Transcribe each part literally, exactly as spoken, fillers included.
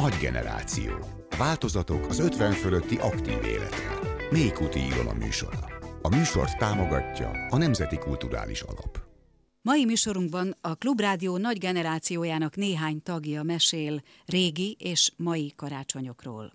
Nagy generáció. Változatok az ötven fölötti aktív életre. Mélykuti Ilona műsora. A műsort támogatja a Nemzeti Kulturális Alap. Mai műsorunkban a Klubrádió nagy generációjának néhány tagja mesél régi és mai karácsonyokról.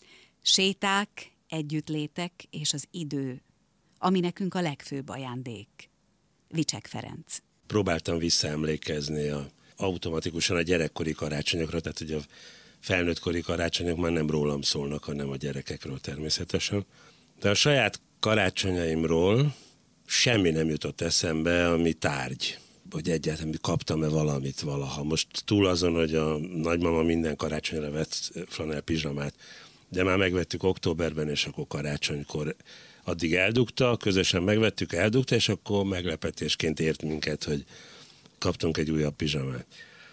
Séták, együttlétek és az idő, ami nekünk a legfőbb ajándék. Vicsek Ferenc. Próbáltam visszaemlékezni a, automatikusan a gyerekkori karácsonyokra, tehát hogy a felnőttkori karácsonyok már nem rólam szólnak, hanem a gyerekekről természetesen. De a saját karácsonyaimról semmi nem jutott eszembe, ami tárgy, hogy egyáltalán kaptam-e valamit valaha. Most túl azon, hogy a nagymama minden karácsonyra vett flanell pizsamát, de már megvettük októberben, és akkor karácsonykor addig eldugta, közösen megvettük, eldugta, és akkor meglepetésként ért minket, hogy kaptunk egy újabb pizsamát.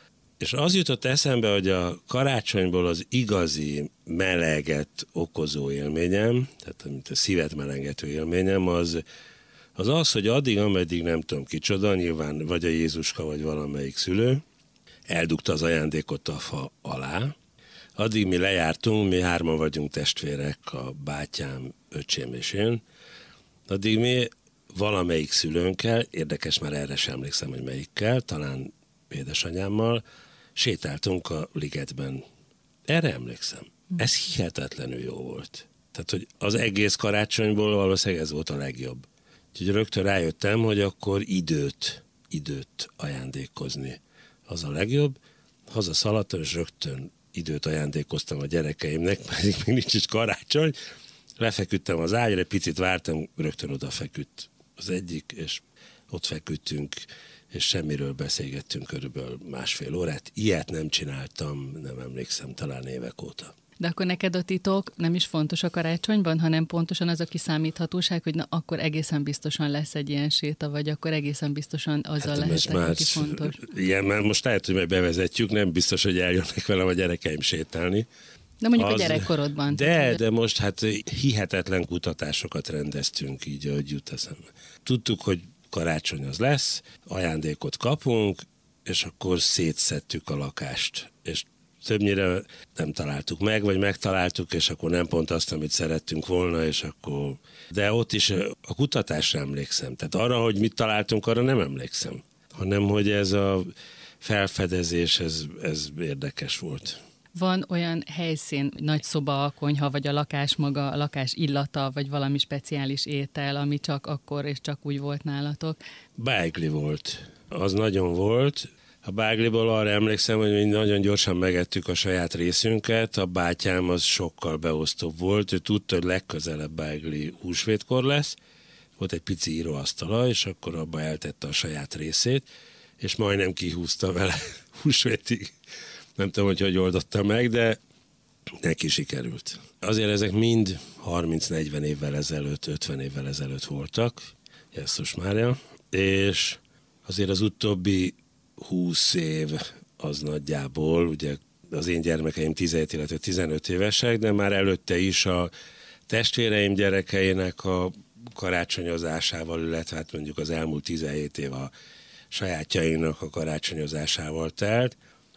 És az jutott eszembe, hogy a karácsonyból az igazi meleget okozó élményem, tehát mint a szívet melengető élményem, az az, az hogy addig, ameddig nem tudom kicsoda, nyilván vagy a Jézuska, vagy valamelyik szülő, eldugta az ajándékot a fa alá, addig mi lejártunk, mi hárman vagyunk testvérek, a bátyám, öcsém és én, addig mi valamelyik szülőnkkel, érdekes, már erre sem emlékszem, hogy melyikkel, talán édesanyámmal, sétáltunk a ligetben. Erre emlékszem. Ez hihetetlenül jó volt. Tehát, hogy az egész karácsonyból valószínűleg ez volt a legjobb. Úgyhogy rögtön rájöttem, hogy akkor időt, időt ajándékozni az a legjobb. Hazaszaladtam, és rögtön időt ajándékoztam a gyerekeimnek, pedig még nincs is karácsony. Lefeküdtem az ágyra, egy picit vártam, rögtön oda feküdt az egyik, és ott feküdtünk, és semmiről beszélgettünk körülbelül másfél órát. Ilyet nem csináltam, nem emlékszem, talán évek óta. De akkor neked a titok nem is fontos a karácsonyban, hanem pontosan az a kiszámíthatóság, hogy na akkor egészen biztosan lesz egy ilyen séta, vagy akkor egészen biztosan azzal hát, lehet, már aki fontos. Igen, mert most lehet, hogy meg bevezetjük, nem biztos, hogy eljönnek velem a gyerekeim sétálni. De mondjuk az, a gyerekkorodban. De, tehát, de most hát hihetetlen kutatásokat rendeztünk így, ahogy jut eszembe. Tudtuk, hogy karácsony az lesz, ajándékot kapunk, és akkor szétszedtük a lakást, és többnyire nem találtuk meg, vagy megtaláltuk, és akkor nem pont azt, amit szerettünk volna, és akkor... De ott is a kutatásra emlékszem. Tehát arra, hogy mit találtunk, arra nem emlékszem. Hanem, hogy ez a felfedezés, ez, ez érdekes volt. Van olyan helyszín, nagy szoba, konyha, vagy a lakás maga, a lakás illata, vagy valami speciális étel, ami csak akkor és csak úgy volt nálatok? Beigli volt. Az nagyon volt. A bágliból arra emlékszem, hogy mi nagyon gyorsan megettük a saját részünket, a bátyám az sokkal beosztóbb volt, ő tudta, hogy legközelebb bágli húsvétkor lesz, volt egy pici íróasztala, és akkor abba eltette a saját részét, és majdnem kihúzta vele húsvétig. Nem tudom, hogy hogy oldotta meg, de neki sikerült. Azért ezek mind harminc-negyven évvel ezelőtt, ötven évvel ezelőtt voltak, Jesszus Mária, és azért az utóbbi húsz év az nagyjából, ugye az én gyermekeim tizenhét, illetve tizenöt évesek, de már előtte is a testvéreim gyerekeinek a karácsonyozásával, illetve hát mondjuk az elmúlt tizenhét év a sajátjainknak a karácsonyozásával telt.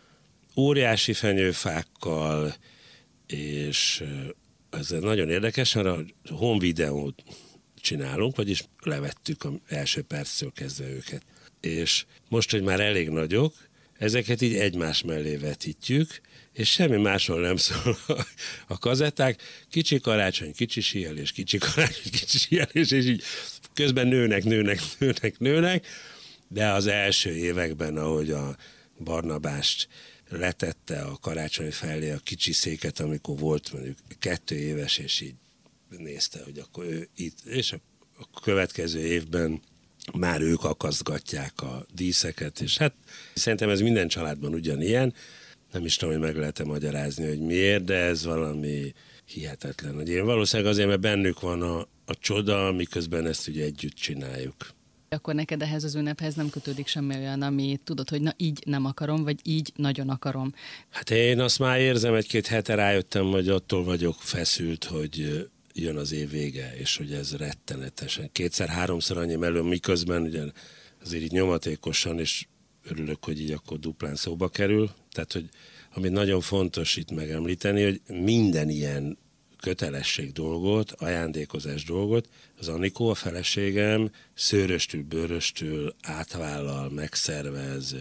Óriási fenyőfákkal, és ez nagyon érdekes, mert a home videót csinálunk, vagyis levettük az első perctől kezdve őket. És most, hogy már elég nagyok, ezeket így egymás mellé vetítjük, és semmi másról nem szól a kazetták. Kicsi karácsony, kicsi síelés, kicsi karácsony, kicsi síelés, és így közben nőnek, nőnek, nőnek, nőnek, de az első években, ahogy a Barnabást letette a karácsony felé a kicsi széket, amikor volt mondjuk kettő éves, és így nézte, hogy akkor ő itt, és a következő évben már ők akasztgatják a díszeket, és hát szerintem ez minden családban ugyanilyen, nem is tudom, hogy meg lehet-e magyarázni, hogy miért, de ez valami hihetetlen. Hogy én valószínűleg azért, mert bennük van a, a csoda, miközben ezt ugye együtt csináljuk. Akkor neked ehhez az ünnephez nem kötődik semmi olyan, ami tudod, hogy na így nem akarom, vagy így nagyon akarom. Hát én azt már érzem, egy-két hete rájöttem, hogy attól vagyok feszült, hogy jön az év vége, és hogy ez rettenetesen. Kétszer-háromszor annyi melő, miközben ugye azért így nyomatékosan, és örülök, hogy így akkor duplán szóba kerül. Tehát, hogy amit nagyon fontos itt megemlíteni, hogy minden ilyen kötelesség dolgot, ajándékozás dolgot, az Anikó, a feleségem szőröstül, bőröstül átvállal, megszervez,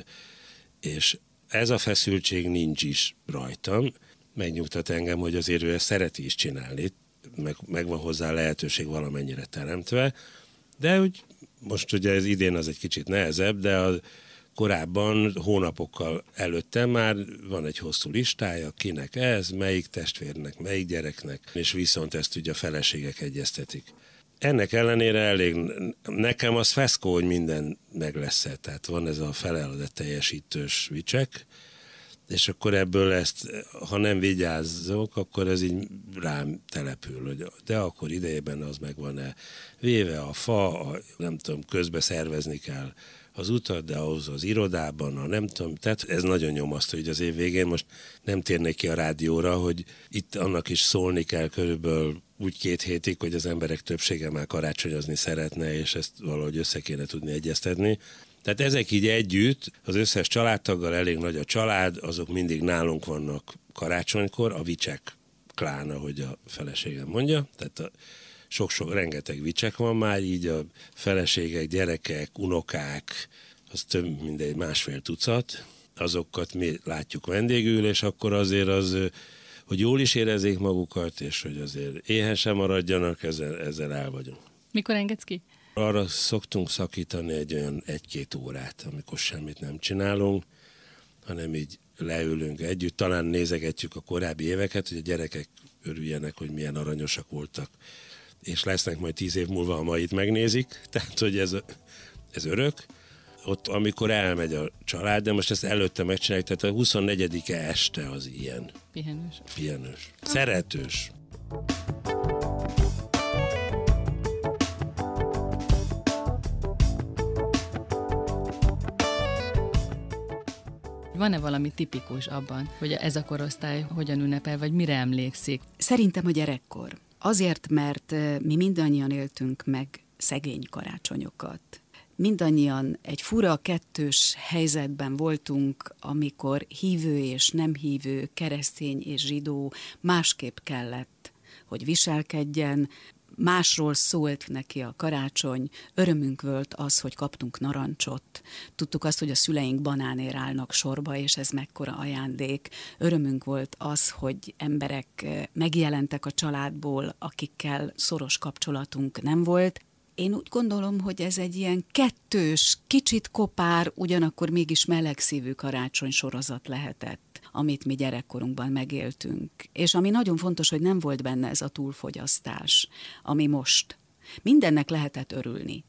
és ez a feszültség nincs is rajtam. Megnyugtat engem, hogy azért ő ezt szereti is csinálni, meg, meg van hozzá lehetőség valamennyire teremtve, de úgy, most ugye ez idén az egy kicsit nehezebb, de a korábban, hónapokkal előtte már van egy hosszú listája, kinek ez, melyik testvérnek, melyik gyereknek, és viszont ezt ugye a feleségek egyeztetik. Ennek ellenére elég, nekem az feszkó, hogy minden meg lesz, tehát van ez a feladat teljesítős vicsek, és akkor ebből ezt, ha nem vigyázok, akkor ez így rám települ, hogy de akkor idejében az meg van-e véve a fa, a, nem tudom, közbe szervezni kell az utat, de ahhoz az irodában, a nem tudom, tehát ez nagyon nyomasztó, hogy az év végén most nem térnék ki a rádióra, hogy itt annak is szólni kell körülbelül úgy két hétig, hogy az emberek többsége már karácsonyozni szeretne, és ezt valahogy össze kéne tudni egyeztetni. Tehát ezek így együtt, az összes családtaggal, elég nagy a család, azok mindig nálunk vannak karácsonykor, a vicsek klán, ahogy a feleségem mondja, tehát a sok-sok, rengeteg vicsek van már, így a feleségek, gyerekek, unokák, az több mindegy másfél tucat, azokat mi látjuk vendégül, és akkor azért az, hogy jól is érezzék magukat, és hogy azért éhen sem maradjanak, ezzel, ezzel el vagyunk. Mikor engedsz ki? Arra szoktunk szakítani egy olyan egy-két órát, amikor semmit nem csinálunk, hanem így leülünk együtt, talán nézegetjük a korábbi éveket, hogy a gyerekek örüljenek, hogy milyen aranyosak voltak, és lesznek majd tíz év múlva, ha ma itt megnézik, tehát hogy ez, ez örök. Ott, amikor elmegy a család, de most ezt előtte megcsináljuk, tehát a huszonnegyedike este az ilyen. Pihenős. Pihenős. Szeretős. Van-e valami tipikus abban, hogy ez a korosztály hogyan ünnepel, vagy mire emlékszik? Szerintem a gyerekkor. Azért, mert mi mindannyian éltünk meg szegény karácsonyokat. Mindannyian egy fura kettős helyzetben voltunk, amikor hívő és nem hívő, keresztény és zsidó másképp kellett, hogy viselkedjen. Másról szólt neki a karácsony, örömünk volt az, hogy kaptunk narancsot. Tudtuk azt, hogy a szüleink banánér állnak sorba, és ez mekkora ajándék. Örömünk volt az, hogy emberek megjelentek a családból, akikkel szoros kapcsolatunk nem volt. Én úgy gondolom, hogy ez egy ilyen kettős, kicsit kopár, ugyanakkor mégis melegszívű karácsony sorozat lehetett, amit mi gyerekkorunkban megéltünk. És ami nagyon fontos, hogy nem volt benne ez a túlfogyasztás, ami most. Mindennek lehetett örülni.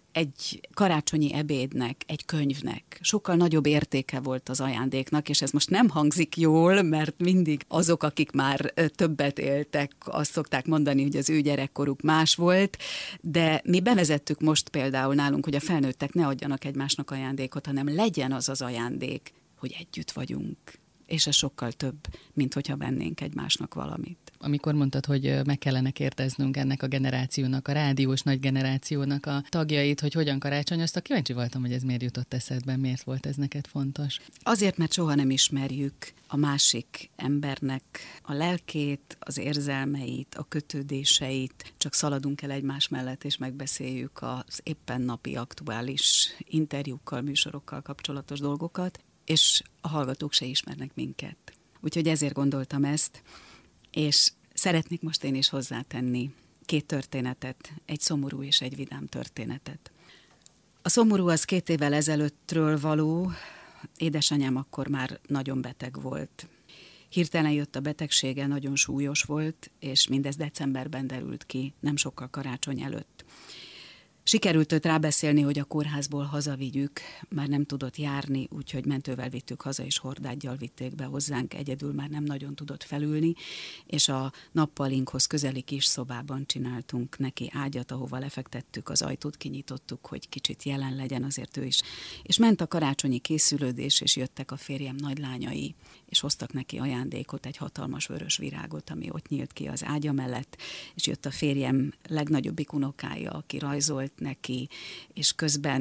Egy karácsonyi ebédnek, egy könyvnek sokkal nagyobb értéke volt az ajándéknak, és ez most nem hangzik jól, mert mindig azok, akik már többet éltek, azt szokták mondani, hogy az ő gyerekkoruk más volt, de mi bevezettük most például nálunk, hogy a felnőttek ne adjanak egymásnak ajándékot, hanem legyen az az ajándék, hogy együtt vagyunk. És ez sokkal több, mint hogyha vennénk egymásnak valamit. Amikor mondtad, hogy meg kellene kérdeznünk ennek a generációnak, a rádiós nagy generációnak a tagjait, hogy hogyan karácsonyoztak, kíváncsi voltam, hogy ez miért jutott eszedbe, miért volt ez neked fontos? Azért, mert soha nem ismerjük a másik embernek a lelkét, az érzelmeit, a kötődéseit, csak szaladunk el egymás mellett, és megbeszéljük az éppen napi aktuális interjúkkal, műsorokkal kapcsolatos dolgokat, és a hallgatók se ismernek minket. Úgyhogy ezért gondoltam ezt, és szeretnék most én is hozzátenni két történetet, egy szomorú és egy vidám történetet. A szomorú az két évvel ezelőttről való, édesanyám akkor már nagyon beteg volt. Hirtelen jött a betegsége, nagyon súlyos volt, és mindez decemberben derült ki, nem sokkal karácsony előtt. Sikerült őt rábeszélni, hogy a kórházból hazavigyük, már nem tudott járni, úgyhogy mentővel vittük haza, és hordádgyal vitték be hozzánk, egyedül már nem nagyon tudott felülni, és a nappalinkhoz közeli kis szobában csináltunk neki ágyat, ahova lefektettük, az ajtót kinyitottuk, hogy kicsit jelen legyen azért ő is. És ment a karácsonyi készülődés, és jöttek a férjem nagylányai, és hoztak neki ajándékot, egy hatalmas vörös virágot, ami ott nyílt ki az ágya mellett, és jött a férjem legnagyobbik unokája, aki rajzolt neki, és közben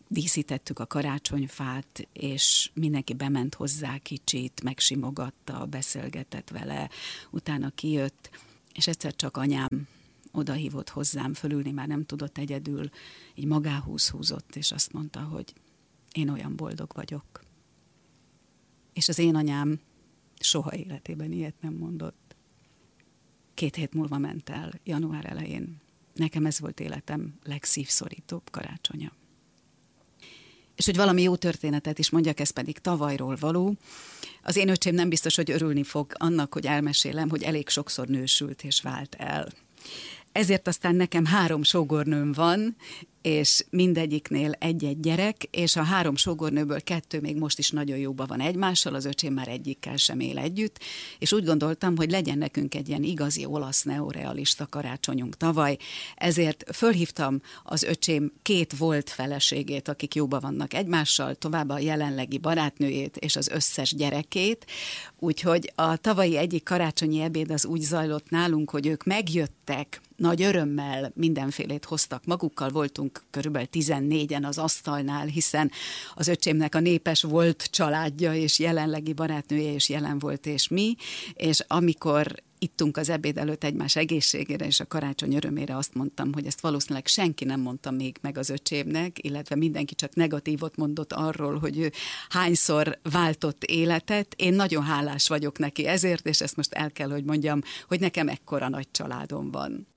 díszítettük a karácsonyfát, és mindenki bement hozzá kicsit, megsimogatta, beszélgetett vele, utána kijött, és egyszer csak anyám odahívott hozzám fölülni, már nem tudott egyedül, így magáhúz húzott, és azt mondta, hogy én olyan boldog vagyok. És az én anyám soha életében ilyet nem mondott. Két hét múlva ment el, január elején. Nekem ez volt életem legszívszorítóbb karácsonya. És hogy valami jó történetet is mondjak, ez pedig tavalyról való. Az én öcsém nem biztos, hogy örülni fog annak, hogy elmesélem, hogy elég sokszor nősült és vált el. Ezért aztán nekem három sógornőm van, és mindegyiknél egy-egy gyerek, és a három sógornőből kettő még most is nagyon jóban van egymással, az öcsém már egyikkel sem él együtt, és úgy gondoltam, hogy legyen nekünk egy ilyen igazi olasz neorealista karácsonyunk tavaly, ezért fölhívtam az öcsém két volt feleségét, akik jóban vannak egymással, továbbá a jelenlegi barátnőjét és az összes gyerekét, úgyhogy a tavalyi egyik karácsonyi ebéd az úgy zajlott nálunk, hogy ők megjöttek, nagy örömmel mindenfélét hoztak magukkal, voltunk körülbelül tizennégyen az asztalnál, hiszen az öcsémnek a népes volt családja, és jelenlegi barátnője is jelen volt, és mi, és amikor ittunk az ebéd előtt egymás egészségére, és a karácsony örömére azt mondtam, hogy ezt valószínűleg senki nem mondta még meg az öcsémnek, illetve mindenki csak negatívot mondott arról, hogy ő hányszor váltott életet. Én nagyon hálás vagyok neki ezért, és ezt most el kell, hogy mondjam, hogy nekem ekkora nagy családom van.